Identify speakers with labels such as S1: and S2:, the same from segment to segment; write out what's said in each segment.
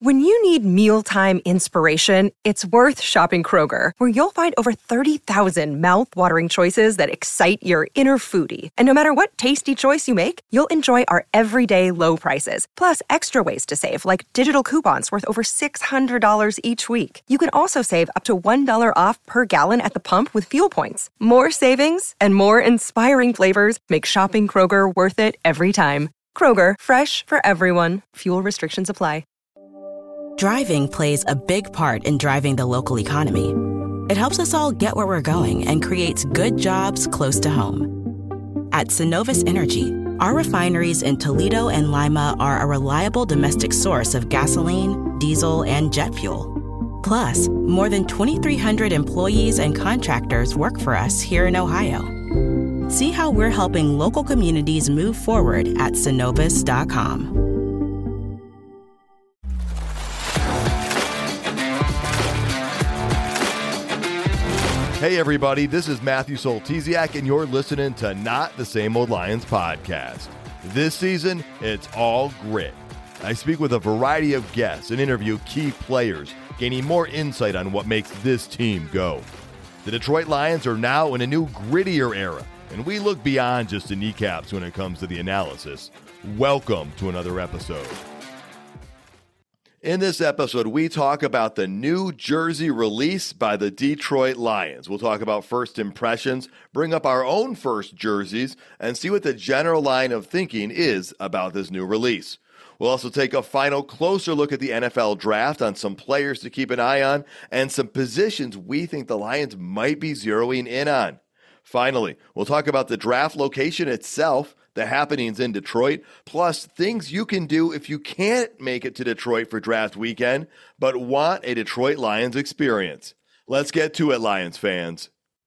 S1: When you need mealtime inspiration, it's worth shopping Kroger, where you'll find over 30,000 mouth-watering choices that excite your inner foodie. And no matter what tasty choice you make, you'll enjoy our everyday low prices, plus extra ways to save, like digital coupons worth over $600 each week. You can also save up to $1 off per gallon at the pump with fuel points. More savings and more inspiring flavors make shopping Kroger worth it every time. Kroger, fresh for everyone. Fuel restrictions apply.
S2: Driving plays a big part in driving the local economy. It helps us all get where we're going and creates good jobs close to home. At Synovus Energy, our refineries in Toledo and Lima are a reliable domestic source of gasoline, diesel, and jet fuel. Plus, more than 2,300 employees and contractors work for us here in Ohio. See how we're helping local communities move forward at Synovus.com.
S3: Hey everybody, this is Matthew Soltesiak, and you're listening to Not the Same Old Lions podcast. This season, it's all grit. I speak with a variety of guests and interview key players, gaining more insight on what makes this team go. The Detroit Lions are now in a new grittier era, and we look beyond just the kneecaps when it comes to the analysis. Welcome to another episode. In this episode, we talk about the new jersey release by the Detroit Lions. We'll talk about first impressions, bring up our own first jerseys, and see what the general line of thinking is about this new release. We'll also take a final closer look at the NFL draft on some players to keep an eye on and some positions we think the Lions might be zeroing in on. Finally, we'll talk about the draft location itself, the happenings in Detroit, plus things you can do if you can't make it to Detroit for draft weekend, but want a Detroit Lions experience. Let's get to it, Lions fans.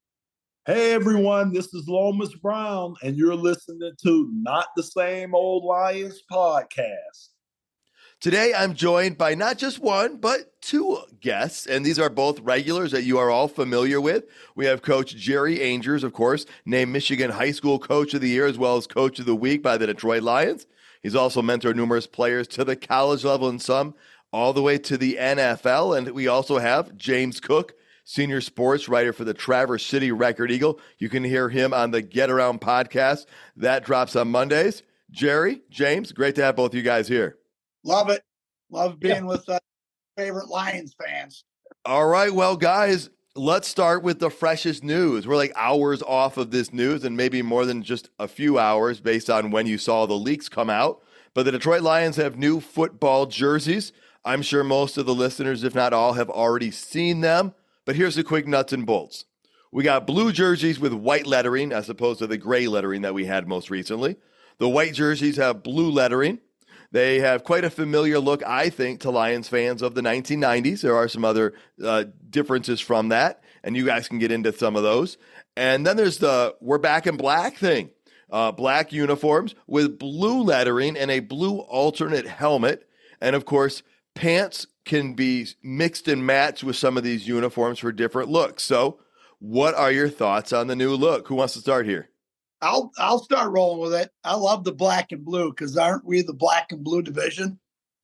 S4: Hey everyone, this is Lomas Brown, and you're listening to Not the Same Old Lions podcast.
S3: Today, I'm joined by not just one, but two guests, and these are both regulars that you are all familiar with. We have Coach Jerry Angers, of course, named Michigan High School Coach of the Year as well as Coach of the Week by the Detroit Lions. He's also mentored numerous players to the college level and some all the way to the NFL. And we also have James Cook, senior sports writer for the Traverse City Record Eagle. You can hear him on the Get Around podcast. That drops on Mondays. Jerry, James, great to have both you guys here.
S5: Love it. Love being with favorite Lions fans.
S3: All right. Well, guys, let's start with the freshest news. We're like hours off of this news and maybe more than just a few hours based on when you saw the leaks come out. But the Detroit Lions have new football jerseys. I'm sure most of the listeners, if not all, have already seen them. But here's the quick nuts and bolts. We got blue jerseys with white lettering as opposed to the gray lettering that we had most recently. The white jerseys have blue lettering. They have quite a familiar look, I think, to Lions fans of the 1990s. There are some other differences from that, and you guys can get into some of those. And then there's the we're back in black thing. Black uniforms with blue lettering and a blue alternate helmet. And, of course, pants can be mixed and matched with some of these uniforms for different looks. So what are your thoughts on the new look? Who wants to start here?
S5: I'll start rolling with it. I love the black and blue because aren't we the black and blue division?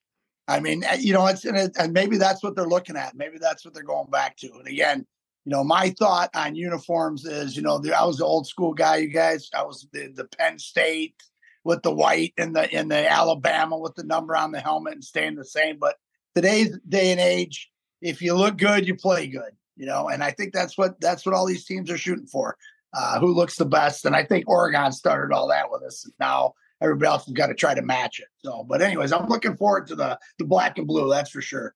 S5: I mean, it's in it, and maybe that's what they're looking at. Maybe that's what they're going back to. And again, my thought on uniforms is, I was the old school guy, you guys. I was the Penn State with the white and the Alabama with the number on the helmet and staying the same. But today's day and age, if you look good, you play good. And I think that's what all these teams are shooting for. Who looks the best. And I think Oregon started all that with us. Now everybody else has got to try to match it. So, but anyways, I'm looking forward to the black and blue. That's for sure.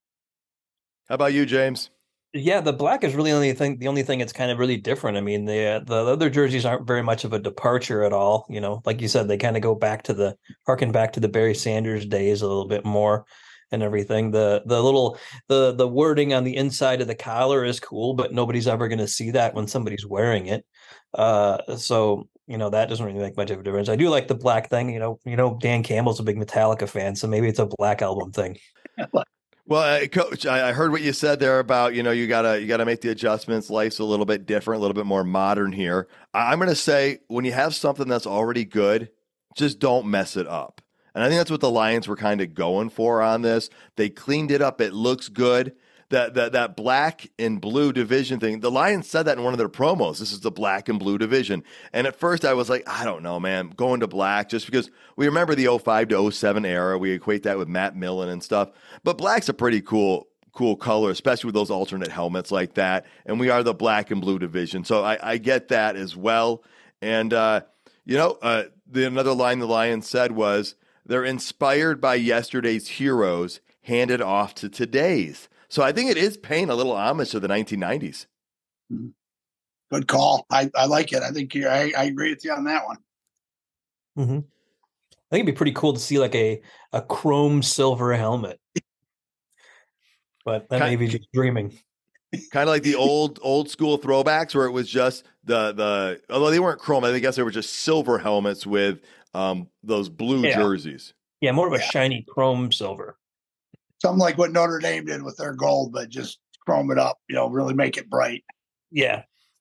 S3: How about you, James?
S6: Yeah, the black is really the only thing that's kind of really different. I mean, the other jerseys aren't very much of a departure at all. Like you said, they kind of go harken back to the Barry Sanders days a little bit more and everything. The wording on the inside of the collar is cool, but nobody's ever going to see that when somebody's wearing it. So that doesn't really make much of a difference. I do like the black thing. Dan Campbell's a big Metallica fan, so maybe it's a Black Album thing.
S3: Well, Coach, I heard what you said there about, you gotta make the adjustments. Life's a little bit different, a little bit more modern here. I'm going to say when you have something that's already good, just don't mess it up. And I think that's what the Lions were kind of going for on this. They cleaned it up. It looks good. That black and blue division thing, the Lions said that in one of their promos. This is the black and blue division. And at first I was like, I don't know, man, going to black, just because we remember the 05 to 07 era. We equate that with Matt Millen and stuff. But black's a pretty cool color, especially with those alternate helmets like that. And we are the black and blue division. So I get that as well. And, another line the Lions said was they're inspired by yesterday's heroes handed off to today's. So I think it is paying a little homage to the 1990s.
S5: Good call. I like it. I think I agree with you on that one.
S6: Mm-hmm. I think it'd be pretty cool to see like a chrome silver helmet. But that may be just dreaming.
S3: Kind of like the old school throwbacks where it was just the although they weren't chrome, I guess they were just silver helmets with those blue jerseys.
S6: Yeah, more of a shiny chrome silver.
S5: Something like what Notre Dame did with their gold, but just chrome it up, really make it bright.
S6: Yeah.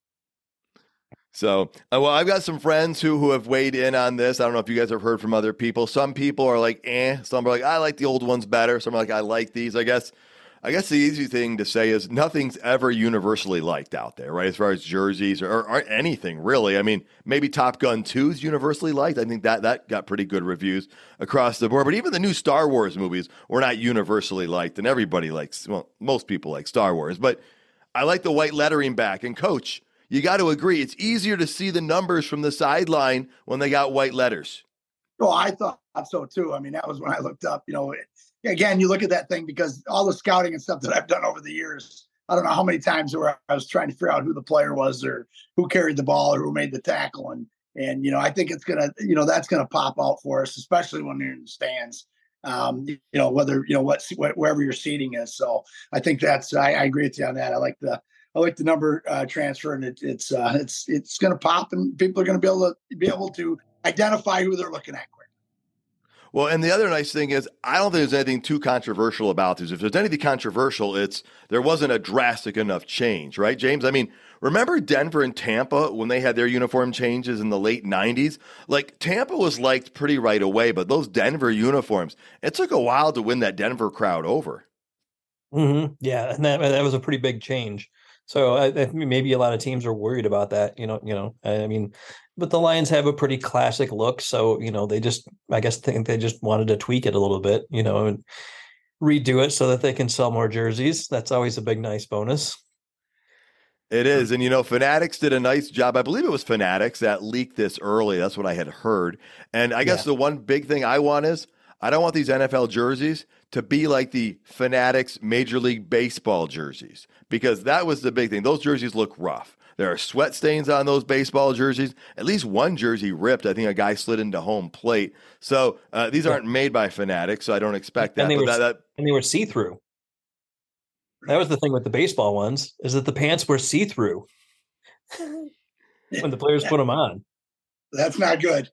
S3: So, I've got some friends who have weighed in on this. I don't know if you guys have heard from other people. Some people are like, Some are like, I like the old ones better. Some are like, I like these. I guess the easy thing to say is nothing's ever universally liked out there, right? As far as jerseys or anything, really. I mean, maybe Top Gun 2 is universally liked. I think that got pretty good reviews across the board. But even the new Star Wars movies were not universally liked, and everybody likes, most people like Star Wars. But I like the white lettering back. And, Coach, you got to agree, it's easier to see the numbers from the sideline when they got white letters.
S5: Oh, I thought so, too. I mean, that was when I looked up, Again, you look at that thing because all the scouting and stuff that I've done over the years, I don't know how many times where I was trying to figure out who the player was or who carried the ball or who made the tackle. And I think it's going to, that's going to pop out for us, especially when you're in the stands, wherever your seating is. So I think I agree with you on that. I like the number transfer, and it's going to pop, and people are going to be able to identify who they're looking at.
S3: Well, and the other nice thing is, I don't think there's anything too controversial about this. If there's anything controversial, there wasn't a drastic enough change, right, James? I mean, remember Denver and Tampa when they had their uniform changes in the late 90s? Like, Tampa was liked pretty right away, but those Denver uniforms, it took a while to win that Denver crowd over.
S6: Mm-hmm. Yeah, and that was a pretty big change. So I think maybe a lot of teams are worried about that, I mean, but the Lions have a pretty classic look. So, they just, I guess, think they just wanted to tweak it a little bit, and redo it so that they can sell more jerseys. That's always a big, nice bonus.
S3: It is. And, Fanatics did a nice job. I believe it was Fanatics that leaked this early. That's what I had heard. And I guess the one big thing I want is I don't want these NFL jerseys to be like the Fanatics Major League Baseball jerseys, because that was the big thing. Those jerseys look rough. There are sweat stains on those baseball jerseys. At least one jersey ripped. I think a guy slid into home plate. So these aren't made by Fanatics, so I don't expect that.
S6: And they were see-through. That was the thing with the baseball ones, is that the pants were see-through when the players put them on.
S5: That's not good.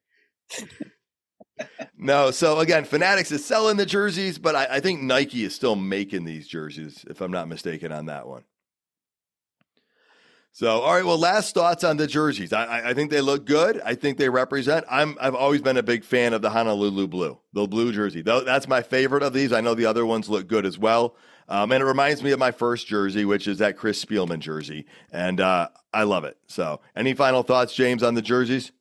S3: No, so again, Fanatics is selling the jerseys, but I think Nike is still making these jerseys, if I'm not mistaken on that one. So, all right, well, last thoughts on the jerseys. I think they look good. I think they represent. I've always been a big fan of the Honolulu blue, the blue jersey. That's my favorite of these. I know the other ones look good as well. And it reminds me of my first jersey, which is that Chris Spielman jersey. And I love it. So any final thoughts, James, on the jerseys?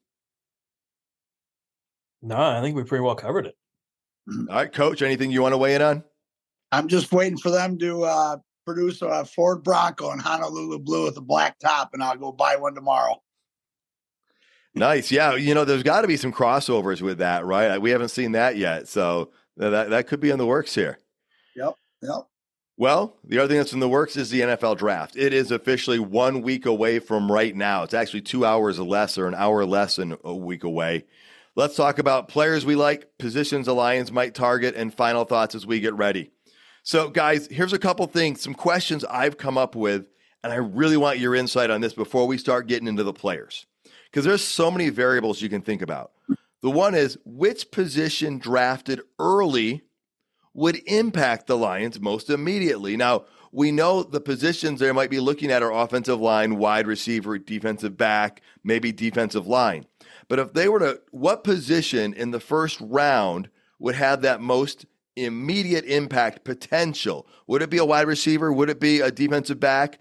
S6: No, I think we pretty well covered it.
S3: All right, Coach, anything you want to weigh in on?
S5: I'm just waiting for them to produce a Ford Bronco in Honolulu blue with a black top, and I'll go buy one tomorrow.
S3: Nice. Yeah, there's got to be some crossovers with that, right? We haven't seen that yet, so that could be in the works here.
S5: Yep.
S3: Well, the other thing that's in the works is the NFL draft. It is officially 1 week away from right now. It's actually 2 hours less, or an hour less than a week away. Let's talk about players we like, positions the Lions might target, and final thoughts as we get ready. So, guys, here's a couple things, some questions I've come up with, and I really want your insight on this before we start getting into the players, because there's so many variables you can think about. The one is, which position drafted early would impact the Lions most immediately? Now, we know the positions they might be looking at are offensive line, wide receiver, defensive back, maybe defensive line. But if they were to, what position in the first round would have that most immediate impact potential? Would it be a wide receiver? Would it be a defensive back?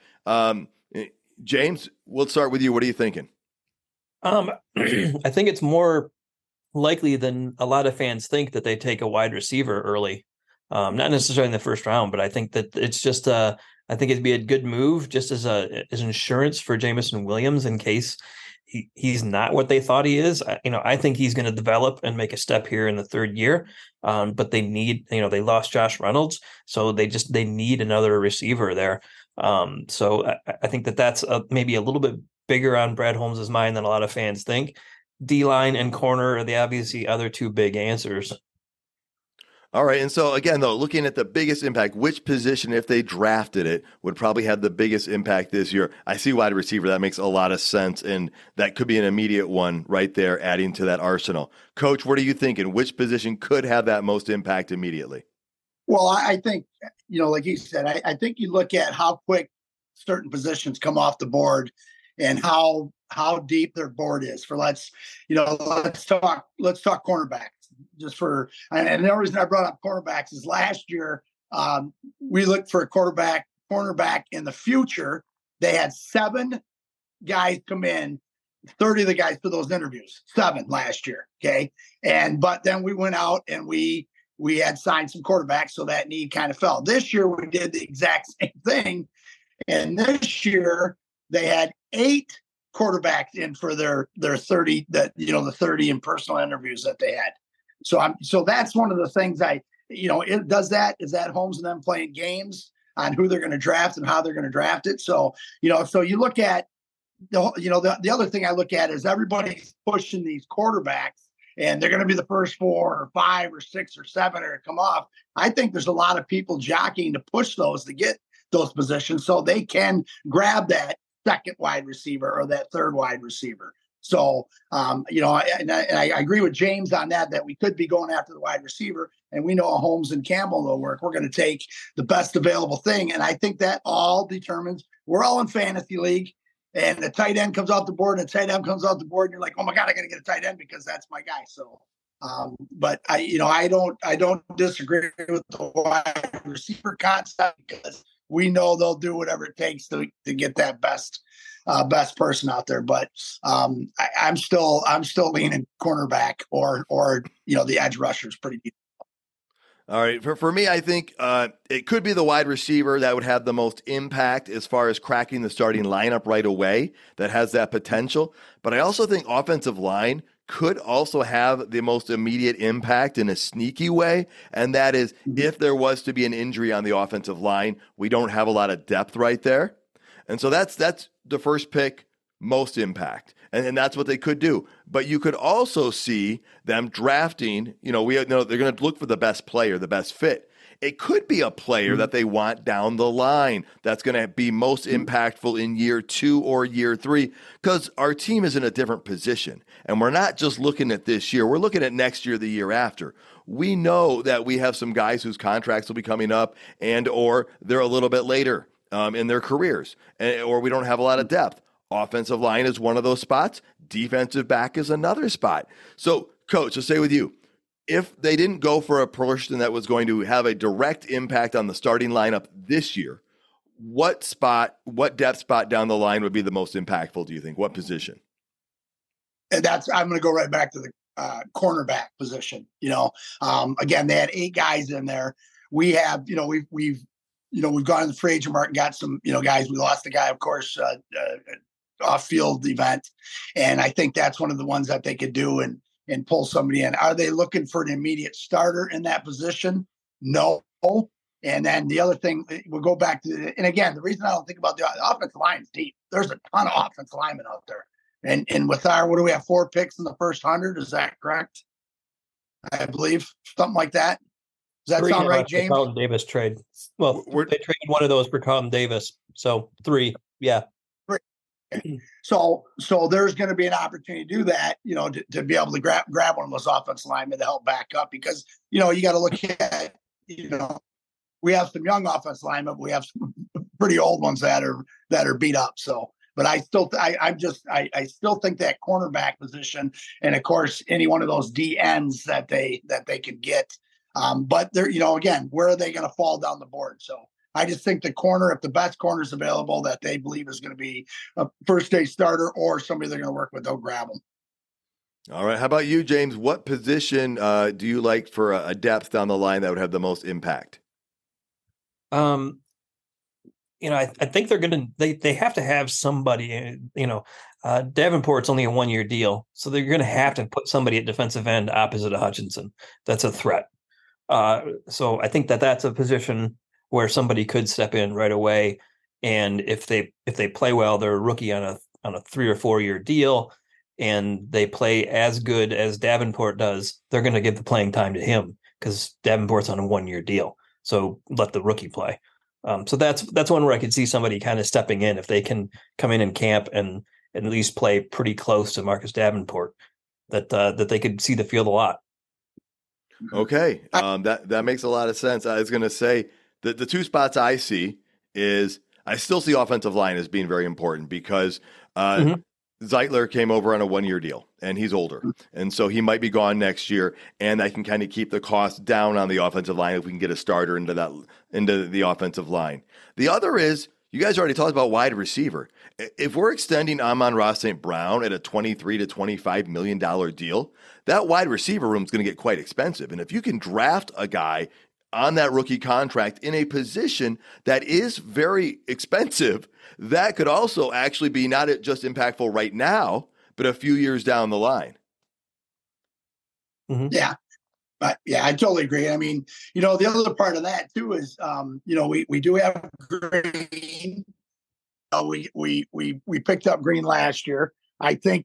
S3: James, we'll start with you. What are you thinking?
S6: I think it's more likely than a lot of fans think that they take a wide receiver early. Not necessarily in the first round, but I think that it's just I think it'd be a good move just as insurance for Jameson Williams in case he's not what they thought he is. I think he's going to develop and make a step here in the third year. But they need, they lost Josh Reynolds, so they need another receiver there. So I think that's maybe a little bit bigger on Brad Holmes' mind than a lot of fans think. D-line and corner are the obviously other two big answers.
S3: All right. And so again, though, looking at the biggest impact, which position, if they drafted it, would probably have the biggest impact this year? I see wide receiver. That makes a lot of sense. And that could be an immediate one right there, adding to that arsenal. Coach, what are you thinking? Which position could have that most impact immediately?
S5: Well, I think, like you said, I think you look at how quick certain positions come off the board and how deep their board is for let's talk cornerbacks just for, and the only reason I brought up cornerbacks is last year we looked for a cornerback in the future. They had 7 guys come in, 30 of the guys for those interviews, 7 last year. Okay. But then we went out and we had signed some quarterbacks. So that need kind of fell. This year we did the exact same thing. And this year they had 8 quarterbacks in for their 30, the 30 in personal interviews that they had. So that's one of the things is that Holmes and them playing games on who they're going to draft and how they're going to draft it. So you look at the other thing I look at is everybody's pushing these quarterbacks and they're going to be the first 4 or 5 or 6 or 7 or come off. I think there's a lot of people jockeying to push those to get those positions so they can grab that second wide receiver or that third wide receiver. So, I agree with James on that we could be going after the wide receiver, and we know Holmes and Campbell will work. We're going to take the best available thing. And I think that all determines, we're all in fantasy league, and the tight end comes off the board and the tight end comes off the board and you're like, oh my God, I got to get a tight end because that's my guy. So, but I don't disagree with the wide receiver concept because we know they'll do whatever it takes to get that best person out there. But I'm still leaning cornerback or the edge rusher is pretty deep.
S3: All right. For me, I think it could be the wide receiver that would have the most impact as far as cracking the starting lineup right away that has that potential. But I also think offensive line could also have the most immediate impact in a sneaky way. And that is if there was to be an injury on the offensive line, we don't have a lot of depth right there. And so that's the first pick, most impact. And that's what they could do. But you could also see them drafting, they're going to look for the best player, the best fit. It could be a player that they want down the line that's going to be most impactful in year 2 or year 3, because our team is in a different position. And we're not just looking at this year. We're looking at next year, the year after. We know that we have some guys whose contracts will be coming up or they're a little bit later in their careers, or we don't have a lot of depth. Offensive line is one of those spots. Defensive back is another spot. So, Coach, I'll stay with you. If they didn't go for a person that was going to have a direct impact on the starting lineup this year, what depth spot down the line would be the most impactful, do you think? What position?
S5: And I'm going to go right back to the cornerback position. Again, they had 8 guys in there. We have, we've gone to the free agent market and got some, guys. We lost the guy, of course, off-field event. And I think that's one of the ones that they could do and pull somebody in. Are they looking for an immediate starter in that position? No. And then the other thing, we'll go back to, and again, the reason I don't think about the offensive line is deep. There's a ton of offensive linemen out there. And with what do we have, 4 picks in the first 100? Is that correct? I believe something like that. Does that sound right, James?
S6: Carlton Davis trade. Well, they traded one of those for Carlton Davis. So 3, yeah.
S5: 3. So there's going to be an opportunity to do that, to be able to grab one of those offensive linemen to help back up because, you got to look at, we have some young offensive linemen, but we have some pretty old ones that are beat up. So But I still think that cornerback position, and of course any one of those DNs that they could get. But they're, again, where are they going to fall down the board? So I just think the corner, if the best corner is available that they believe is going to be a first day starter or somebody they're going to work with, they'll grab them.
S3: All right. How about you, James? What position do you like for a depth down the line that would have the most impact?
S6: I think they're going to, they have to have somebody, Davenport's only a 1-year deal. So they're going to have to put somebody at defensive end opposite of Hutchinson. That's a threat. So I think that's a position where somebody could step in right away. And if they play well, they're a rookie on a 3 or 4 year deal, and they play as good as Davenport does, they're going to give the playing time to him because Davenport's on a 1-year deal. So let the rookie play. So that's one where I could see somebody kind of stepping in if they can come in and camp and at least play pretty close to Marcus Davenport, that they could see the field a lot.
S3: Okay, that makes a lot of sense. I was going to say that the two spots I see is I still see offensive line as being very important because Zeitler came over on a 1-year deal, and he's older. And so he might be gone next year, and I can kind of keep the cost down on the offensive line if we can get a starter into the offensive line. The other is, you guys already talked about wide receiver. If we're extending Amon-Ra St. Brown at a $23 to $25 million deal, that wide receiver room is going to get quite expensive. And if you can draft a guy on that rookie contract in a position that is very expensive, that could also actually be not just impactful right now, but a few years down the line.
S5: Mm-hmm. Yeah. I totally agree. I mean, the other part of that too is, we do have Green. We picked up Green last year. I think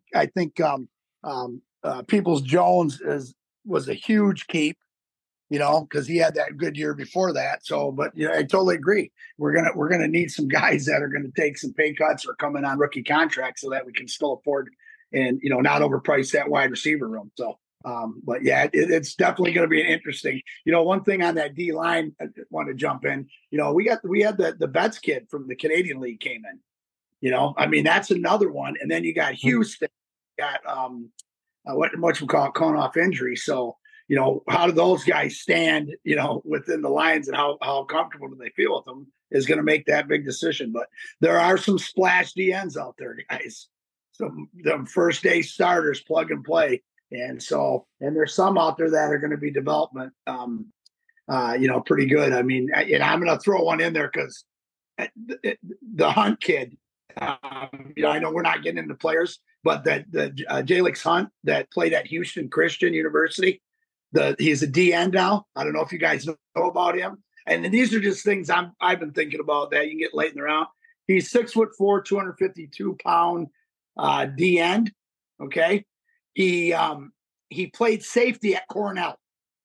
S5: Peoples Jones was a huge keep, because he had that good year before that. So, but I totally agree. We're gonna need some guys that are gonna take some pay cuts or come in on rookie contracts so that we can still afford and not overprice that wide receiver room. So, but yeah, it's definitely going to be an interesting. One thing on that D line, I want to jump in. We had the Betts kid from the Canadian League came in. I mean, that's another one. And then you got Houston, got what we call coming off injury. So, how do those guys stand, within the lines, and how comfortable do they feel with them is going to make that big decision. But there are some splash DNs out there, guys. Some first day starters, plug and play. And there's some out there that are going to be development, pretty good. I mean, and I'm going to throw one in there because the Hunt kid, I know we're not getting into players, but the Jalix Hunt that played at Houston Christian University, he's a DN now. I don't know if you guys know about him. And these are just things I've been thinking about that you can get late in the round. He's 6'4", 252-pound DN. Okay. He played safety at Cornell.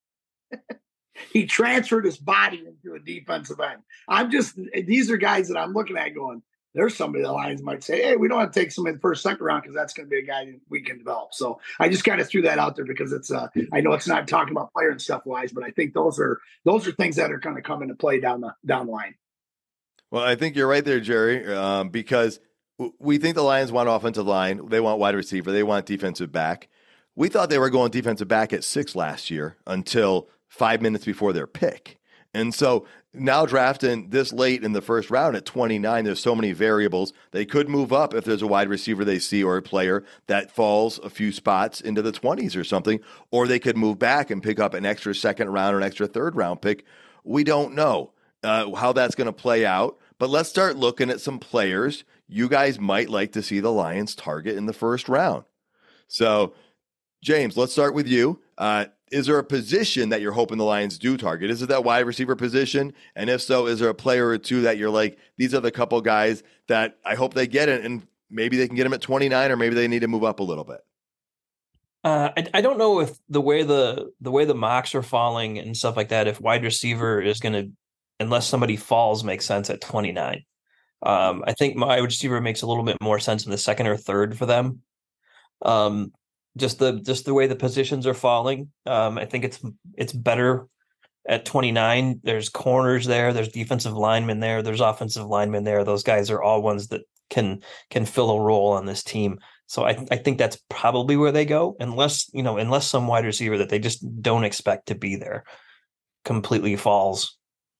S5: He transferred his body into a defensive end. These are guys that I'm looking at going, there's somebody the Lions might say, hey, we don't have to take somebody in the first, second round because that's going to be a guy we can develop. So I just kind of threw that out there because it's I know it's not talking about player and stuff wise, but I think those are things that are going to come into play down the line.
S3: Well, I think you're right there, Jerry, because we think the Lions want offensive line. They want wide receiver. They want defensive back. We thought they were going defensive back at 6 last year until 5 minutes before their pick. And so now drafting this late in the first round at 29, there's so many variables. They could move up if there's a wide receiver they see or a player that falls a few spots into the 20s or something, or they could move back and pick up an extra second round or an extra third round pick. We don't know how that's going to play out, but let's start looking at some players you guys might like to see the Lions target in the first round. So, James, let's start with you. Is there a position that you're hoping the Lions do target? Is it that wide receiver position? And if so, is there a player or two that you're like, these are the couple guys that I hope they get it, and maybe they can get them at 29, or maybe they need to move up a little bit?
S6: I don't know if the way the mocks are falling and stuff like that, if wide receiver is going to, unless somebody falls, make sense at 29. I think my wide receiver makes a little bit more sense in the second or third for them. Just the way the positions are falling. I think it's better at 29. There's corners there. There's defensive linemen there. There's offensive linemen there. Those guys are all ones that can fill a role on this team. So I think that's probably where they go, unless some wide receiver that they just don't expect to be there completely falls.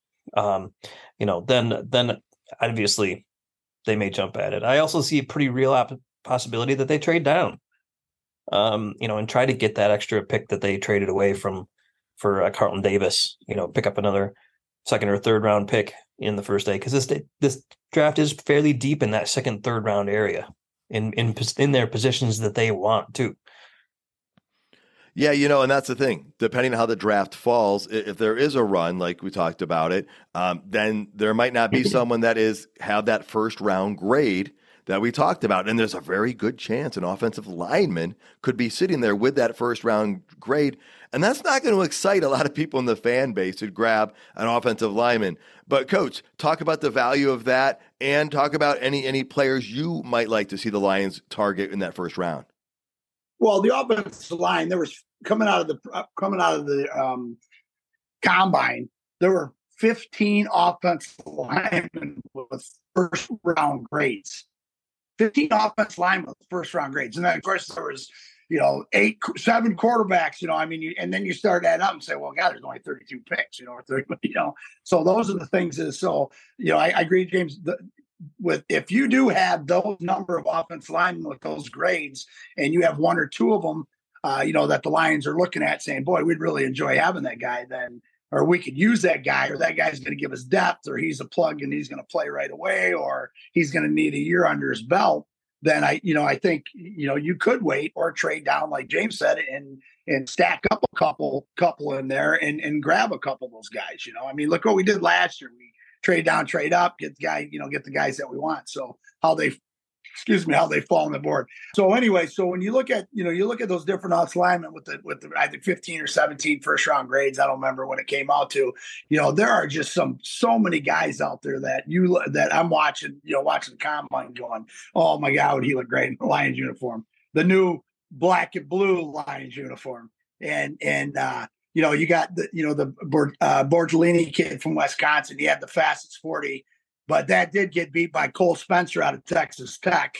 S6: Then obviously they may jump at it. I also see a pretty real possibility that they trade down, and try to get that extra pick that they traded away for Carlton Davis. Pick up another second or third round pick in the first day, because this draft is fairly deep in that second, third round area in their positions that they want to.
S3: Yeah, and that's the thing. Depending on how the draft falls, if there is a run, like we talked about it, then there might not be someone that have that first round grade that we talked about. And there's a very good chance an offensive lineman could be sitting there with that first round grade. And that's not going to excite a lot of people in the fan base to grab an offensive lineman. But Coach, talk about the value of that and talk about any players you might like to see the Lions target in that first round.
S5: Well, the offensive line, there was coming out of the combine, there were 15 offensive linemen with first round grades. 15 offensive linemen with first round grades. And then of course there was, 7 quarterbacks, and then you start adding up and say, well, God, there's only 32 picks, or 30, so those are the things I agree, James, if you do have those number of offensive linemen with those grades and you have one or two of them, that the Lions are looking at saying, boy, we'd really enjoy having that guy then, or we could use that guy, or that guy's going to give us depth, or he's a plug and he's going to play right away, or he's going to need a year under his belt, then I think, you could wait or trade down, like James said, and stack up a couple in there and grab a couple of those guys. Look what we did last year. We trade down, trade up, get the guys that we want. So how they fall on the board. So anyway, when you look at those different outs linemen with the I think 15 or 17 first round grades, I don't remember when it came out to, there are just so many guys out there that I'm watching the combine going, oh my God, would he look great in the Lions uniform, the new black and blue Lions uniform. And you got the Borgelini kid from Wisconsin. He had the fastest 40, but that did get beat by Cole Spencer out of Texas Tech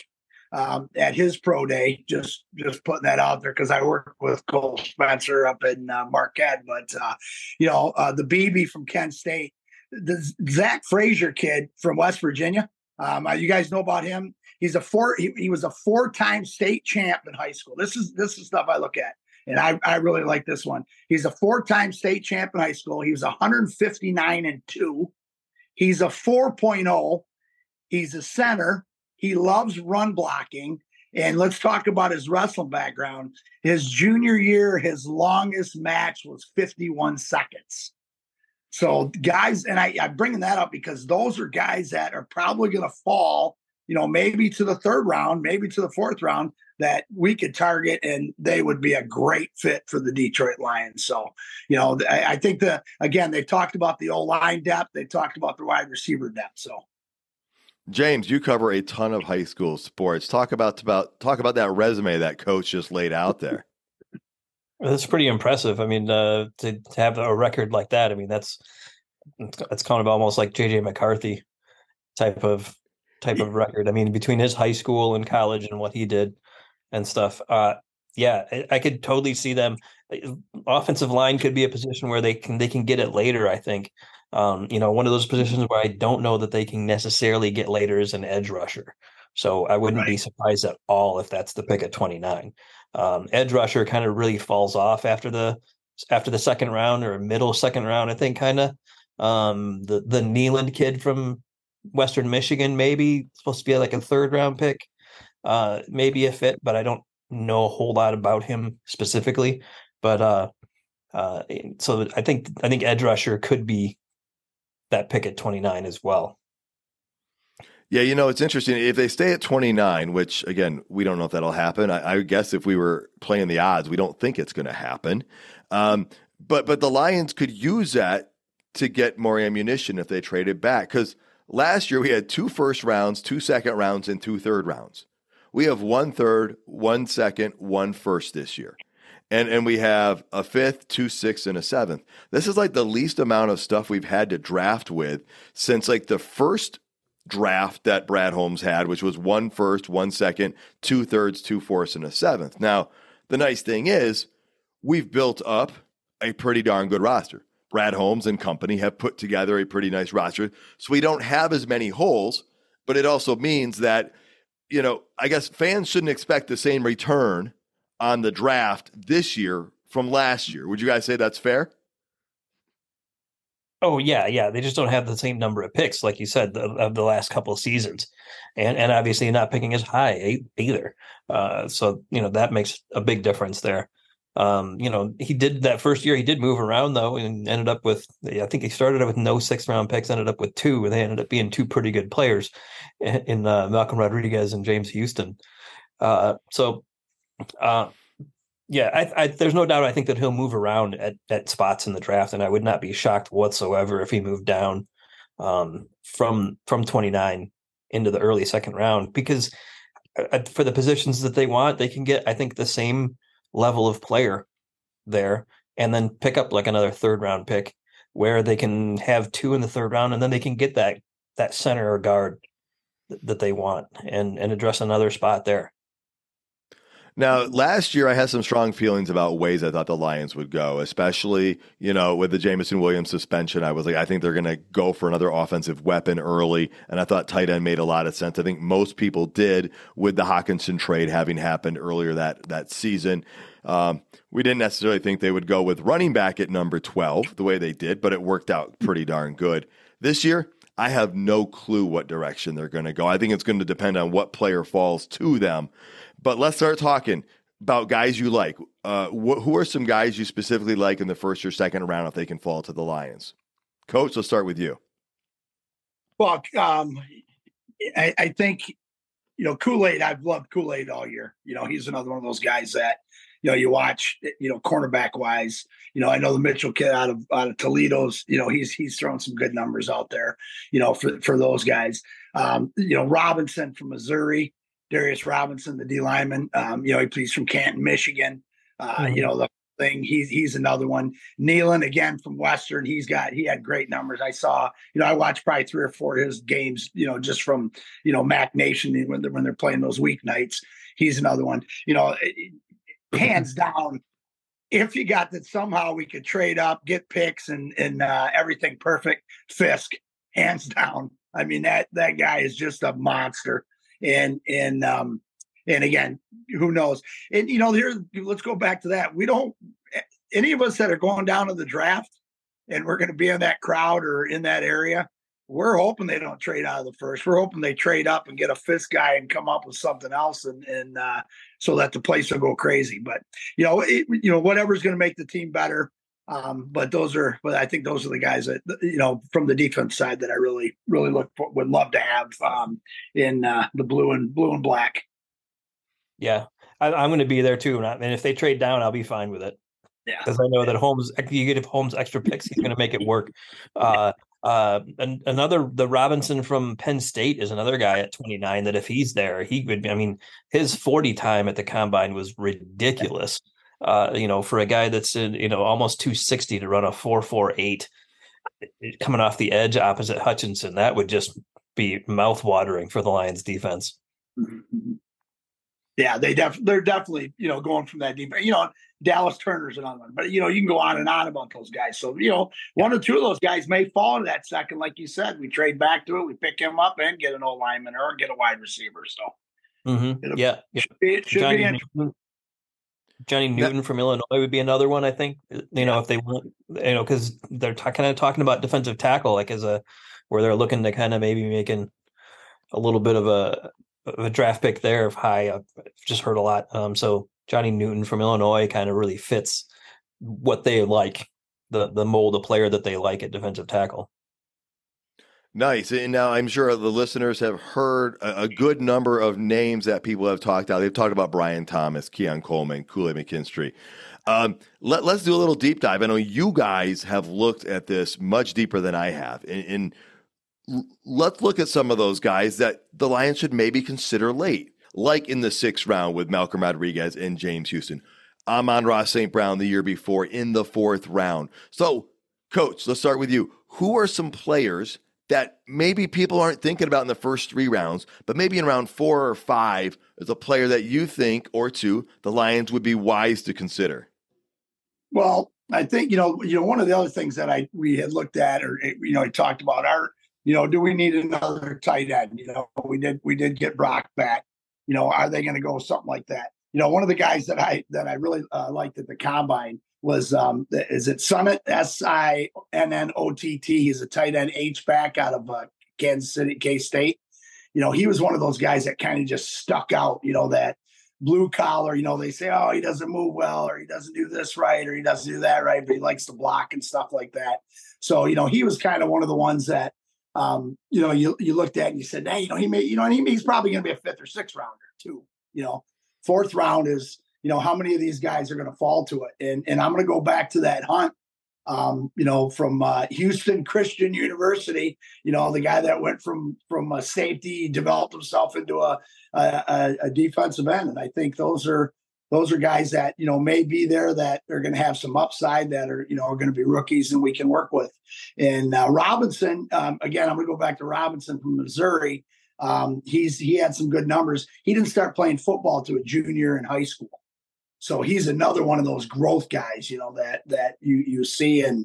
S5: at his pro day. Just putting that out there because I work with Cole Spencer up in Marquette. But the BB from Kent State, the Zach Frazier kid from West Virginia. You guys know about him. He was a 4-time state champ in high school. This is stuff I look at. And I really like this one. He's a 4-time state champ in high school. He was 159-2. He's a 4.0. He's a center. He loves run blocking. And let's talk about his wrestling background. His junior year, his longest match was 51 seconds. So guys, and I'm bringing that up because those are guys that are probably going to fall, maybe to the 3rd round, maybe to the 4th round, that we could target, and they would be a great fit for the Detroit Lions. So, I think again, they talked about the O-line depth. They talked about the wide receiver depth. So,
S3: James, you cover a ton of high school sports. Talk about that resume that Coach just laid out there.
S6: That's pretty impressive. To have a record like that, that's kind of almost like JJ McCarthy type of record. Between his high school and college and what he did and stuff. I could totally see them. Offensive line could be a position where they can get it later, I think. One of those positions where I don't know that they can necessarily get later is an edge rusher. So I wouldn't be surprised at all if that's the pick at 29. Edge rusher kind of really falls off after the 2nd round or middle 2nd round, I think, kind of. The Nealand kid from Western Michigan, maybe supposed to be like a 3rd round pick. Maybe a fit, but I don't know a whole lot about him specifically. But so I think edge rusher could be that pick at 29 as well.
S3: Yeah, it's interesting. If they stay at 29, which, again, we don't know if that'll happen. I guess if we were playing the odds, we don't think it's going to happen. But the Lions could use that to get more ammunition if they traded back. Because last year we had 2 first rounds, 2 second rounds, and 2 third rounds. We have 1 third, 1 second, 1 first this year. And we have a 5th, 2 6th, and a 7th. This is like the least amount of stuff we've had to draft with since like the first draft that Brad Holmes had, which was 1 first, 1 second, 2 thirds, 2 fourths, and a 7th. Now, the nice thing is we've built up a pretty darn good roster. Brad Holmes and company have put together a pretty nice roster, so we don't have as many holes, but it also means that, I guess fans shouldn't expect the same return on the draft this year from last year. Would you guys say that's fair?
S6: Oh yeah. They just don't have the same number of picks, like you said, of the last couple of seasons, and obviously not picking as high either. So that makes a big difference there. He did that first year. He did move around though, and ended up with, I think he started with no 6th round picks, ended up with 2, and they ended up being 2 pretty good players in Malcolm Rodriguez and James Houston. There's no doubt. I think that he'll move around at spots in the draft, and I would not be shocked whatsoever if he moved down from 29 into the early 2nd round, because for the positions that they want, they can get, I think, the same level of player there, and then pick up like another 3rd round pick where they can have 2 in the 3rd round, and then they can get that center or guard that they want and address another spot there.
S3: Now, last year I had some strong feelings about ways I thought the Lions would go, especially, with the Jameson Williams suspension. I was like, I think they're going to go for another offensive weapon early, and I thought tight end made a lot of sense. I think most people did with the Hockenson trade having happened earlier that season. We didn't necessarily think they would go with running back at number 12 the way they did, but it worked out pretty darn good. This year, I have no clue what direction they're going to go. I think it's going to depend on what player falls to them. But let's start talking about guys you like. Who are some guys you specifically like in the 1st or 2nd round if they can fall to the Lions? Coach, let's start with you.
S5: Well, I think, Kool-Aid, I've loved Kool-Aid all year. He's another one of those guys that, you watch, cornerback wise, I know the Mitchell kid out of Toledo's, he's thrown some good numbers out there, for those guys. Robinson from Missouri, Darius Robinson, the D lineman, he plays from Canton, Michigan. The thing, he's another one. Nealon, again, from Western, he had great numbers. I saw, I watched probably 3 or 4 of his games, just from, Mac Nation when they're playing those weeknights. He's another one, hands down. If you got that somehow we could trade up, get picks and everything perfect, Fisk, hands down. I mean, that guy is just a monster. And again, who knows? And here, let's go back to that. We don't, any of us that are going down to the draft and we're going to be in that crowd or in that area, we're hoping they don't trade out of the 1st. We're hoping they trade up and get a 5th guy and come up with something else, and so that the place will go crazy. But whatever's going to make the team better. But I think those are the guys that, from the defense side that I really, really would love to have in the blue and black. Yeah.
S6: I'm going to be there too. And if they trade down, I'll be fine with it.
S5: Yeah.
S6: Because I know that you get Holmes extra picks, he's going to make it work. And the Robinson from Penn State is another guy at 29 that if he's there, he would, his 40 time at the combine was ridiculous. For a guy that's in, almost 260 to run a 4.48 coming off the edge opposite Hutchinson, that would just be mouth-watering for the Lions defense.
S5: Yeah, they're definitely, going from that deep. Dallas Turner's another one, but you can go on and on about those guys. So, 1 or 2 of those guys may fall into that 2nd, like you said. We trade back to it, we pick him up and get an old lineman or get a wide receiver. So,
S6: it should be interesting. Johnny Newton from Illinois would be another one, I think. If they want, because they're kind of talking about defensive tackle, like where they're looking to kind of maybe making a little bit of a draft pick there of high. I've just heard a lot. So Johnny Newton from Illinois kind of really fits what they like, the mold of player that they like at defensive tackle.
S3: Nice. And now I'm sure the listeners have heard a good number of names that people have talked about. They've talked about Brian Thomas, Keon Coleman, Kool-Aid McKinstry. Let's do a little deep dive. I know you guys have looked at this much deeper than I have. And let's look at some of those guys that the Lions should maybe consider late, like in the 6th round with Malcolm Rodriguez and James Houston. Amon-Ra St. Brown the year before in the 4th round. So, Coach, let's start with you. Who are some players that maybe people aren't thinking about in the first 3 rounds, but maybe in round 4 or 5 is a player that you think, or 2, the Lions would be wise to consider?
S5: Well, I think, one of the other things that we had looked at, or, talked about do we need another tight end? We did get Brock back. Are they going to go something like that? One of the guys that I really liked at the combine was, is it Sunnott, Sinnott? He's a tight end H-back out of Kansas City, K-State. He was one of those guys that kind of just stuck out, that blue collar, they say, oh, he doesn't move well, or he doesn't do this right, or he doesn't do that right, but he likes to block and stuff like that. So, he was kind of one of the ones that, you looked at and you said, hey, he's probably going to be a 5th or 6th rounder too. 4th round is, how many of these guys are going to fall to it? And I'm going to go back to that hunt, from Houston Christian University, the guy that went from a safety, developed himself into a defensive end. And I think those are guys that, may be there that are going to have some upside, that are, are going to be rookies and we can work with. And Robinson, again, I'm going to go back to Robinson from Missouri. He had some good numbers. He didn't start playing football to a junior in high school. So he's another one of those growth guys, that you see and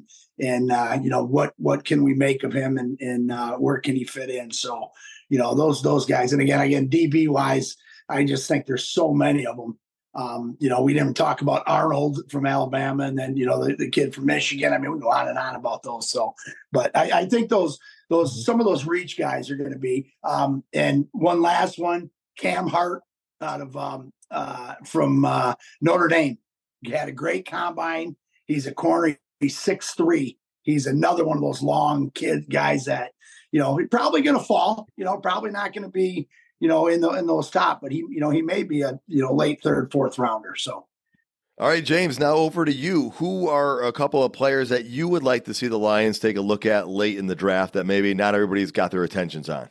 S5: what can we make of him and where can he fit in? So, those guys. And again, DB wise, I just think there's so many of them. We didn't talk about Arnold from Alabama, and then, the kid from Michigan. I mean, we go on and on about those. So, but I think some of those reach guys are going to be, and one last one, Cam Hart out of, from Notre Dame. He had a great combine. He's a corner. He's 6'3". He's another one of those long guys that, he's probably going to fall, probably not going to be, in those top, but he may be a, late 3rd, 4th rounder. So.
S3: All right, James, now over to you. Who are a couple of players that you would like to see the Lions take a look at late in the draft that maybe not everybody's got their attentions on?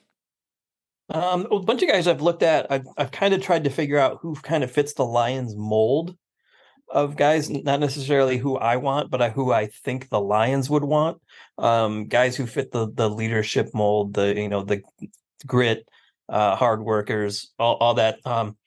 S6: A bunch of guys I've looked at. I've kind of tried to figure out who kind of fits the Lions mold of guys, not necessarily who I want, but who I think the Lions would want. Guys who fit the leadership mold, the grit, hard workers, all that.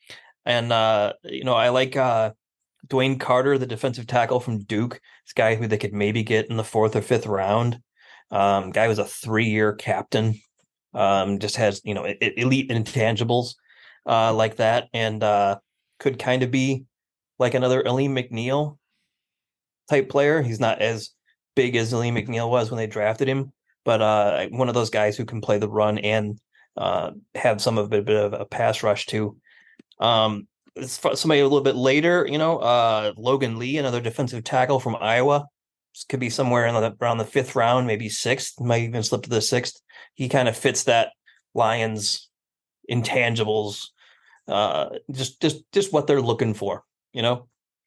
S6: I like Dwayne Carter, the defensive tackle from Duke. This guy who they could maybe get in the 4th or 5th round. Guy was a 3-year captain. Just has, elite intangibles like that, and could kind of be like another Aleem McNeil type player. He's not as big as Aleem McNeil was when they drafted him, but one of those guys who can play the run and have some of a bit of a pass rush too. Somebody a little bit later, Logan Lee, another defensive tackle from Iowa. This could be somewhere around the 5th round, maybe 6th, might even slip to the 6th. He kind of fits that Lions intangibles, just what they're looking for, And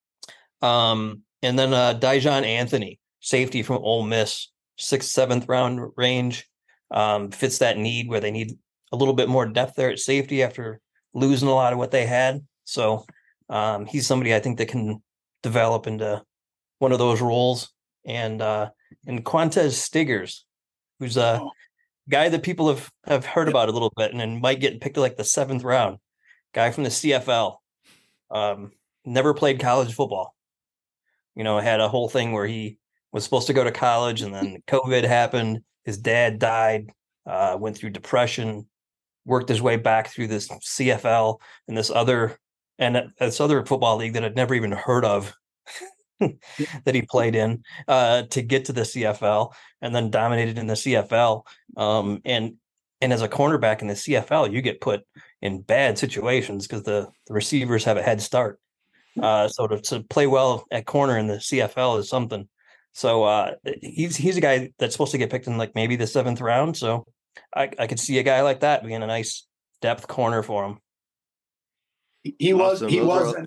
S6: then Dijon Anthony, safety from Ole Miss, 6th, 7th round range, fits that need where they need a little bit more depth there at safety after losing a lot of what they had. So he's somebody I think that can develop into one of those roles. And Quantez Stiggers, who's a guy that people have heard about a little bit and might get picked like the 7th round. Guy from the CFL, never played college football. Had a whole thing where he was supposed to go to college and then COVID happened. His dad died, went through depression, worked his way back through this CFL and this other football league that I'd never even heard of that he played in to get to the CFL, and then dominated in the CFL. And as a cornerback in the CFL, you get put in bad situations because the receivers have a head start. So to play well at corner in the CFL is something. So he's a guy that's supposed to get picked in like maybe the 7th round. So I could see a guy like that being a nice depth corner for him.
S5: He was in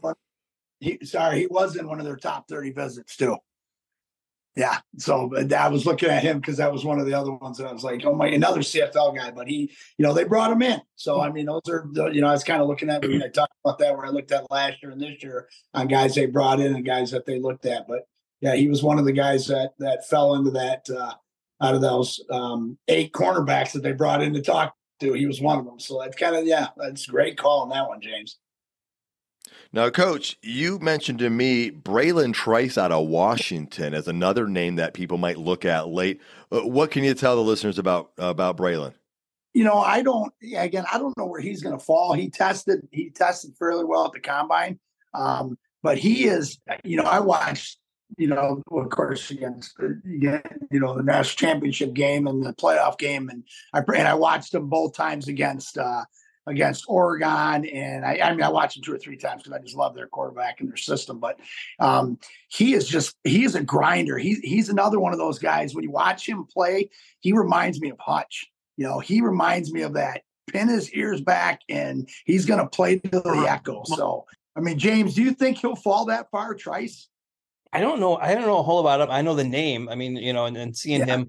S5: one of their top 30 visits too. Yeah. So I was looking at him because that was one of the other ones that I was like, oh my, another CFL guy, but he, they brought him in. So, I mean, those are, I was kind of looking at, I talked about that where I looked at last year and this year on guys they brought in and guys that they looked at, but yeah, he was one of the guys that fell into that out of those 8 cornerbacks that they brought in to talk to. He was one of them. So that's that's a great call on that one, James.
S3: Now, Coach, you mentioned to me Braylon Trice out of Washington as another name that people might look at late. What can you tell the listeners about Braylon?
S5: I don't know where he's going to fall. He tested fairly well at the combine. But he is, I watched, of course, against, the national championship game and the playoff game. And I watched them both times against Oregon. And I watched them 2 or 3 times because I just love their quarterback and their system. But he is a grinder. He's another one of those guys. When you watch him play, he reminds me of Hutch. He reminds me of that. Pin his ears back and he's going to play to the echo. So, James, do you think he'll fall that far, Trice?
S6: I don't know. I don't know a whole about him. I know the name. And seeing him,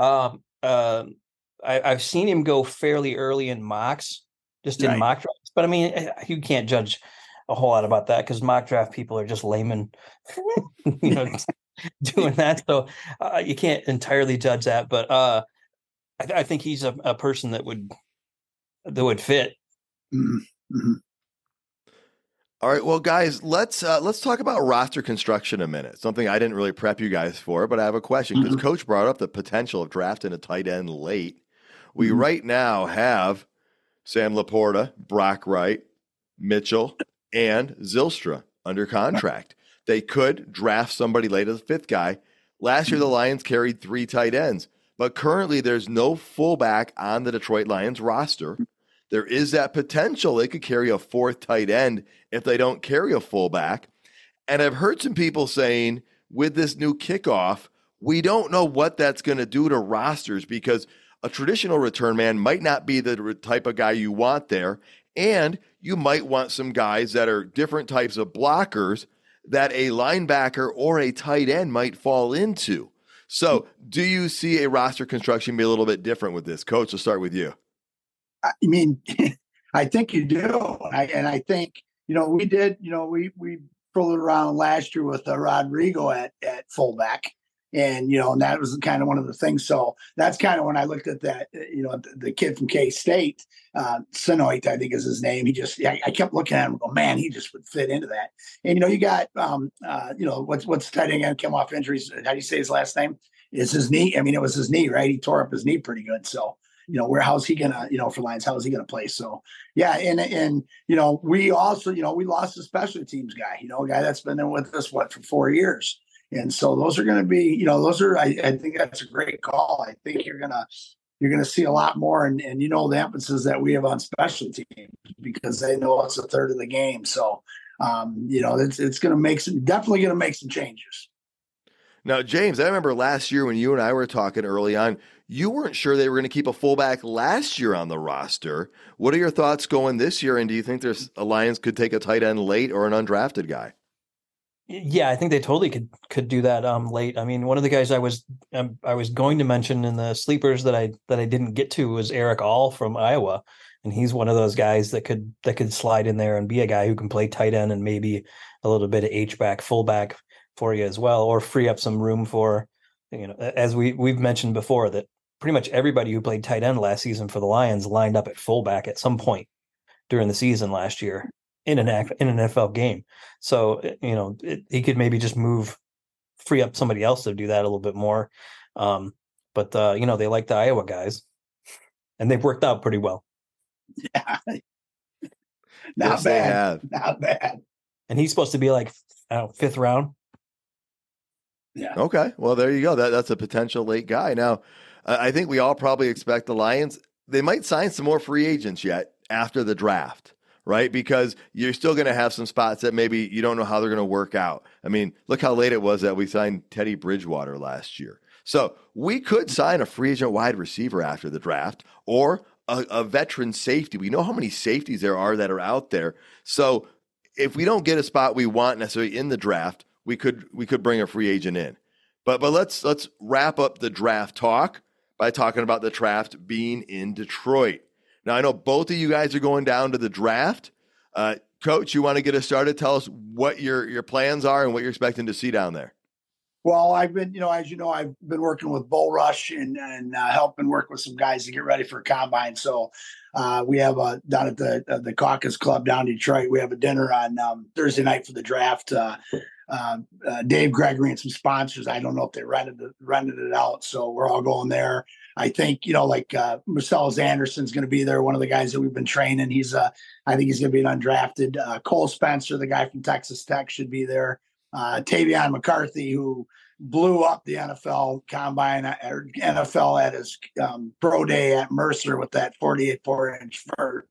S6: I've seen him go fairly early in mocks, just in mock drafts. But you can't judge a whole lot about that because mock draft people are just laymen, doing that. So you can't entirely judge that. But I think he's a person that would fit.
S5: Mm-hmm.
S3: All right, well, guys, let's talk about roster construction a minute. Something I didn't really prep you guys for, but I have a question because Coach brought up the potential of drafting a tight end late. We right now have Sam Laporta, Brock Wright, Mitchell, and Zylstra under contract. They could draft somebody late as a 5th guy. Last year, the Lions carried 3 tight ends, but currently there's no fullback on the Detroit Lions roster. There is that potential they could carry a 4th tight end if they don't carry a fullback. And I've heard some people saying with this new kickoff, we don't know what that's going to do to rosters because a traditional return man might not be the type of guy you want there. And you might want some guys that are different types of blockers that a linebacker or a tight end might fall into. So do you see a roster construction be a little bit different with this? Coach, we'll start with you.
S5: I think you do. I think, we did, we fooled around last year with Rodrigo at fullback. And, and that was kind of one of the things. So that's kind of when I looked at that, the kid from K-State, Sinoit, I think is his name. I kept looking at him and go, man, he just would fit into that. And, you got, what's the tight end going to come off injuries? How do you say his last name? It's his knee. It was his knee, right? He tore up his knee pretty good. So, how's he gonna, for Lions, how is he gonna play? So, yeah. And we also, we lost a special teams guy, a guy that's been there with us, for 4 years. And so those are going to be, I think that's a great call. I think you're going to see a lot more and the emphasis that we have on special teams because they know it's a third of the game. So, it's going to definitely going to make some changes.
S3: Now, James, I remember last year when you and I were talking early on, you weren't sure they were going to keep a fullback last year on the roster. What are your thoughts going this year? And do you think there's a Lions could take a tight end late or an undrafted guy?
S6: Yeah, I think they totally could do that late. One of the guys I was going to mention in the sleepers that I didn't get to was Eric All from Iowa, and he's one of those guys that could slide in there and be a guy who can play tight end and maybe a little bit of H-back, fullback for you as well, or free up some room for, as we've mentioned before, that pretty much everybody who played tight end last season for the Lions lined up at fullback at some point during the season last year in an NFL game. So, he could maybe just free up somebody else to do that a little bit more. But they like the Iowa guys and they've worked out pretty well.
S5: Yeah.
S3: Not bad.
S5: Not bad.
S6: And he's supposed to be like, 5th round.
S5: Yeah.
S3: Okay. Well, there you go. That's a potential late guy. Now, I think we all probably expect the Lions, they might sign some more free agents yet after the draft, right? Because you're still going to have some spots that maybe you don't know how they're going to work out. Look how late it was that we signed Teddy Bridgewater last year. So we could sign a free agent wide receiver after the draft or a veteran safety. We know how many safeties there are that are out there. So if we don't get a spot we want necessarily in the draft, we could bring a free agent in. But let's wrap up the draft talk by talking about the draft being in Detroit. Now, I know both of you guys are going down to the draft. Coach, you want to get us started? Tell us what your plans are and what you're expecting to see down there.
S5: Well, I've been, as you know, I've been working with Bull Rush and helping work with some guys to get ready for combine. So we have down at the Caucus Club down in Detroit, we have a dinner on Thursday night for the draft. Dave Gregory and some sponsors. I don't know if they rented it out, so we're all going there. I think Marcellus Anderson's going to be there. One of the guys that we've been training. I think he's going to be an undrafted. Cole Spencer, the guy from Texas Tech, should be there. Tavion McCarthy, who blew up the NFL combine or NFL at his pro day at Mercer with that 48-inch vert.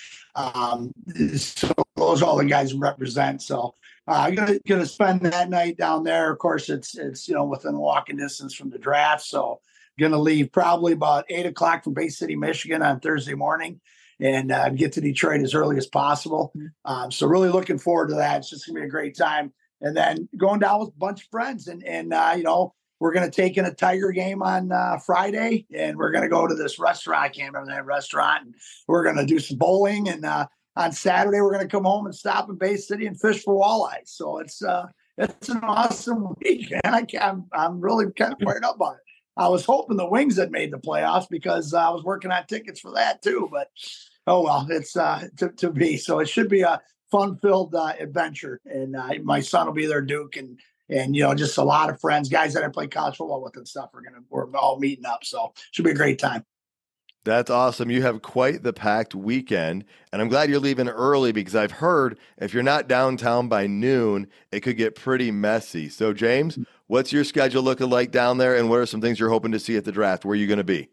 S5: So those are all the guys who represent. So I'm gonna spend that night down there. Of course, it's within walking distance from the draft. So gonna leave probably about 8:00 from Bay City, Michigan on Thursday morning, and get to Detroit as early as possible. So really looking forward to that. It's just gonna be a great time. And then going down with a bunch of friends, and we're going to take in a Tiger game on Friday, and we're going to go to this restaurant. I can't remember that restaurant. And we're going to do some bowling, and on Saturday we're going to come home and stop in Bay City and fish for walleyes. So it's an awesome week, man. I'm really kind of fired up on it. I was hoping the Wings had made the playoffs because I was working on tickets for that too. But oh well, it's to be. So it should be a fun-filled adventure, and my son will be there, Duke, and just a lot of friends, guys that I play college football with and stuff. We're all meeting up, so should be a great time.
S3: That's awesome. You have quite the packed weekend, and I'm glad you're leaving early because I've heard if you're not downtown by noon, it could get pretty messy. So, James, what's your schedule looking like down there, and what are some things you're hoping to see at the draft? Where are you going to be?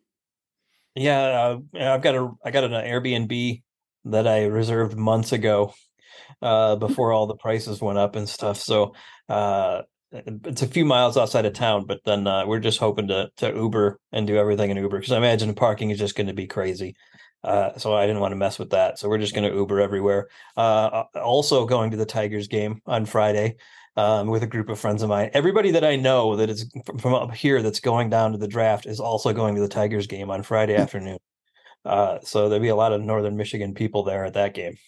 S6: Yeah, I got an Airbnb that I reserved months ago. Before all the prices went up and stuff. So it's a few miles outside of town, but then we're just hoping to Uber and do everything in Uber because I imagine parking is just going to be crazy. So I didn't want to mess with that. So we're just going to Uber everywhere. Also going to the Tigers game on Friday with a group of friends of mine. Everybody that I know that is from up here that's going down to the draft is also going to the Tigers game on Friday afternoon. So there'll be a lot of Northern Michigan people there at that game.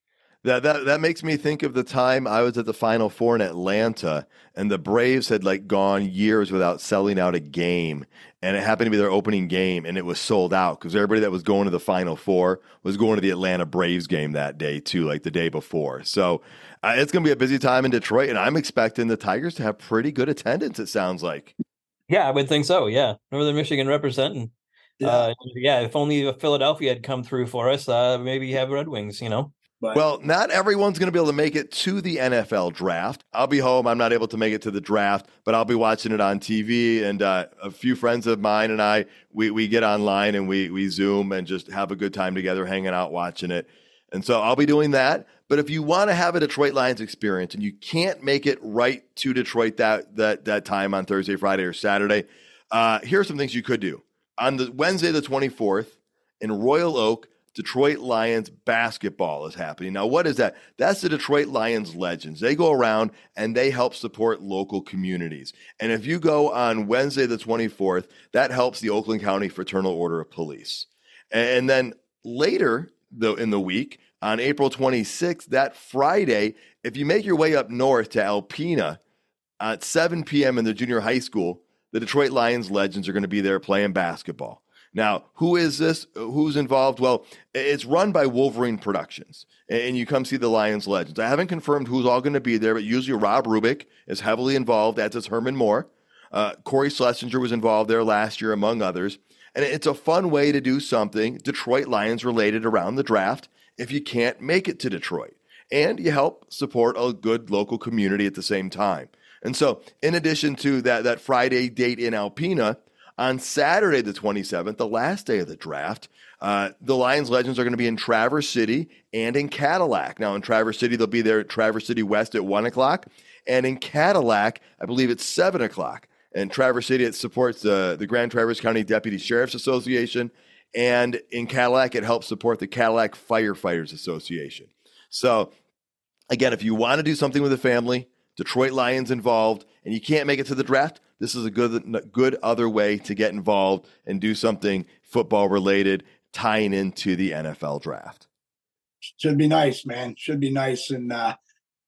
S3: That makes me think of the time I was at the Final Four in Atlanta, and the Braves had gone years without selling out a game, and it happened to be their opening game, and it was sold out because everybody that was going to the Final Four was going to the Atlanta Braves game that day too, the day before. So it's going to be a busy time in Detroit, and I'm expecting the Tigers to have pretty good attendance. It sounds like. Yeah,
S6: I would think so. Yeah, Northern Michigan representing. Yeah, if only Philadelphia had come through for us, maybe have Red Wings.
S3: Well, not everyone's going to be able to make it to the NFL draft. I'll be home. I'm not able to make it to the draft, but I'll be watching it on TV. And a few friends of mine and I, we get online and we Zoom and just have a good time together, hanging out, watching it. And so I'll be doing that. But if you want to have a Detroit Lions experience and you can't make it right to Detroit that time on Thursday, Friday, or Saturday, here are some things you could do. On the Wednesday, the 24th, in Royal Oak, Detroit Lions basketball is happening. Now, what is that? That's the Detroit Lions Legends. They go around and they help support local communities. And if you go on Wednesday, the 24th, that helps the Oakland County Fraternal Order of Police. And then later in the week, on April 26th, that Friday, if you make your way up north to Alpena at 7 p.m. in the junior high school, the Detroit Lions Legends are going to be there playing basketball. Now, who is this? Who's involved? Well, it's run by Wolverine Productions, and you come see the Lions Legends. I haven't confirmed who's all going to be there, but usually Rob Rubik is heavily involved, as is Herman Moore. Corey Schlesinger was involved there last year, among others. And it's a fun way to do something Detroit Lions related around the draft if you can't make it to Detroit. And you help support a good local community at the same time. And so, in addition to that Friday date in Alpena, on Saturday, the 27th, the last day of the draft, the Lions Legends are going to be in Traverse City and in Cadillac. Now, in Traverse City, they'll be there at Traverse City West at 1 o'clock. And in Cadillac, I believe it's 7 o'clock. In Traverse City, it supports the Grand Traverse County Deputy Sheriff's Association. And in Cadillac, it helps support the Cadillac Firefighters Association. So, again, if you want to do something with a family, Detroit Lions involved, and you can't make it to the draft, this is a good other way to get involved and do something football related, tying into the NFL draft.
S5: Should be nice, man. Should be nice. And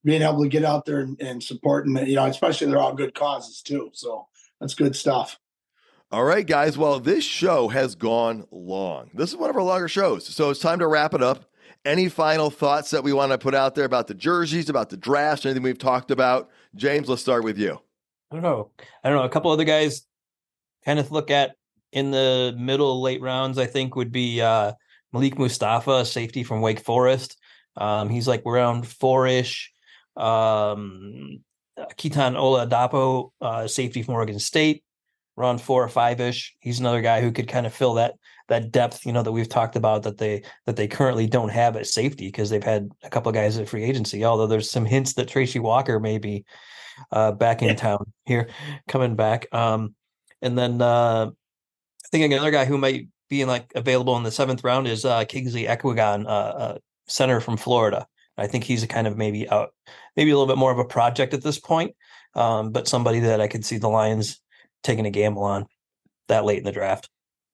S5: being able to get out there and support, and especially they're all good causes too. So that's good stuff.
S3: All right, guys. Well, this show has gone long. This is one of our longer shows, so it's time to wrap it up. Any final thoughts that we want to put out there about the jerseys, about the drafts, anything we've talked about? James, let's start with you.
S6: I don't know. A couple other guys kind of look at in the middle, late rounds, I think would be Malik Mustafa, safety from Wake Forest. He's like around 4-ish. Keaton Oladapo, safety from Oregon State, around 4 or 5-ish. He's another guy who could kind of fill that depth, that we've talked about that they currently don't have at safety because they've had a couple of guys at free agency. Although there's some hints that Tracy Walker may be back in town here, coming back. And then I think another guy who might be available in the 7th round is Kingsley Equigan, center from Florida. I think he's a kind of maybe a little bit more of a project at this point, but somebody that I could see the Lions taking a gamble on that late in the draft.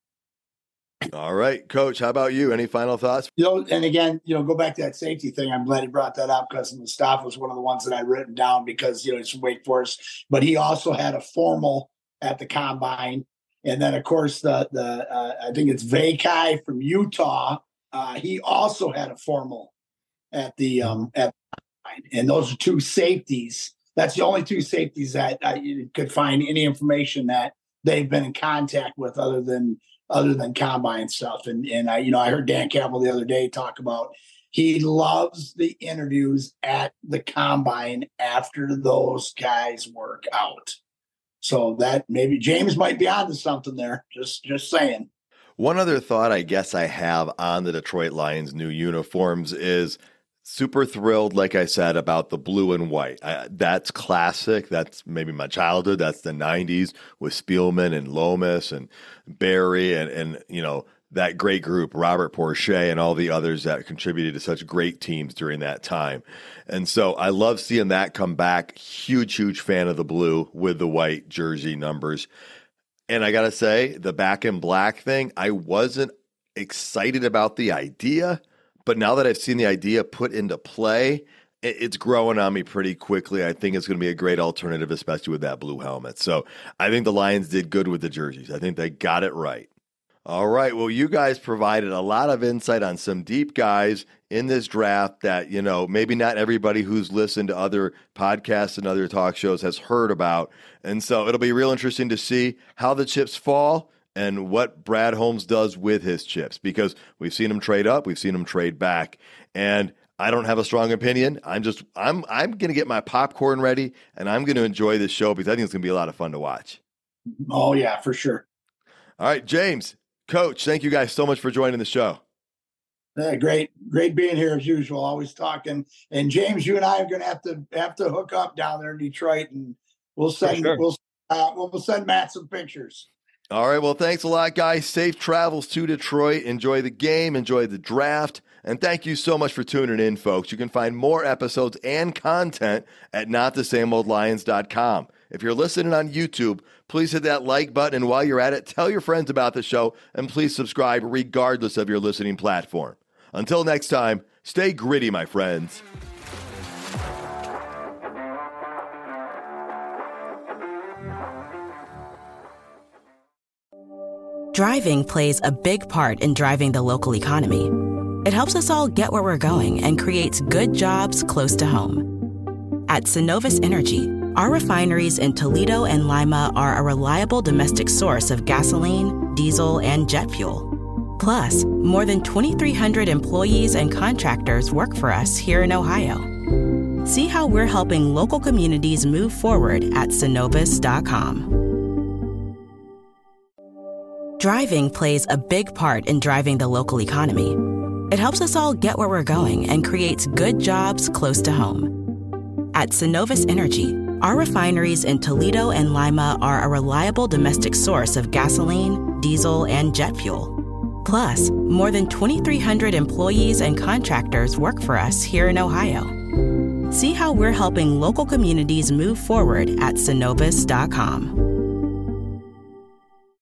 S3: All right, Coach, how about you? Any final thoughts?
S5: And again, go back to that safety thing. I'm glad you brought that up because Mustafa was one of the ones that I written down because, it's from Wake Forest, but he also had a formal at the combine. And then of course I think it's Vakai from Utah. He also had a formal at the combine. And those are 2 safeties. That's the only 2 safeties that you could find any information that they've been in contact with other than combine stuff. And I heard Dan Campbell the other day talk about he loves the interviews at the combine after those guys work out. So that maybe James might be onto something there. Just saying.
S3: One other thought I guess I have on the Detroit Lions new uniforms is super thrilled, like I said, about the blue and white. That's classic. That's maybe my childhood. That's the 90s with Spielman and Lomas and Barry and that great group, Robert Porcher and all the others that contributed to such great teams during that time. And so I love seeing that come back. Huge fan of the blue with the white jersey numbers. And I got to say, the back in black thing, I wasn't excited about the idea. But now that I've seen the idea put into play, it's growing on me pretty quickly. I think it's going to be a great alternative, especially with that blue helmet. So I think the Lions did good with the jerseys. I think they got it right. All right. Well, you guys provided a lot of insight on some deep guys in this draft that, maybe not everybody who's listened to other podcasts and other talk shows has heard about. And so it'll be real interesting to see how the chips fall and what Brad Holmes does with his chips, because we've seen him trade up, we've seen him trade back, and I don't have a strong opinion. I'm going to get my popcorn ready, and I'm going to enjoy this show because I think it's going to be a lot of fun to watch.
S5: Oh yeah, for sure.
S3: All right, James, Coach, thank you guys so much for joining the show.
S5: Yeah, great being here as usual. Always talking. And James, you and I are going to have to hook up down there in Detroit, and we'll send Matt some pictures.
S3: All right. Well, thanks a lot, guys. Safe travels to Detroit. Enjoy the game. Enjoy the draft. And thank you so much for tuning in, folks. You can find more episodes and content at notthesameoldlions.com. If you're listening on YouTube, please hit that like button. And while you're at it, tell your friends about the show. And please subscribe regardless of your listening platform. Until next time, stay gritty, my friends.
S2: Driving plays a big part in driving the local economy. It helps us all get where we're going and creates good jobs close to home. At Synovus Energy, our refineries in Toledo and Lima are a reliable domestic source of gasoline, diesel, and jet fuel. Plus, more than 2,300 employees and contractors work for us here in Ohio. See how we're helping local communities move forward at Synovus.com. Driving plays a big part in driving the local economy. It helps us all get where we're going and creates good jobs close to home. At Synovus Energy, our refineries in Toledo and Lima are a reliable domestic source of gasoline, diesel, and jet fuel. Plus, more than 2,300 employees and contractors work for us here in Ohio. See how we're helping local communities move forward at Synovus.com.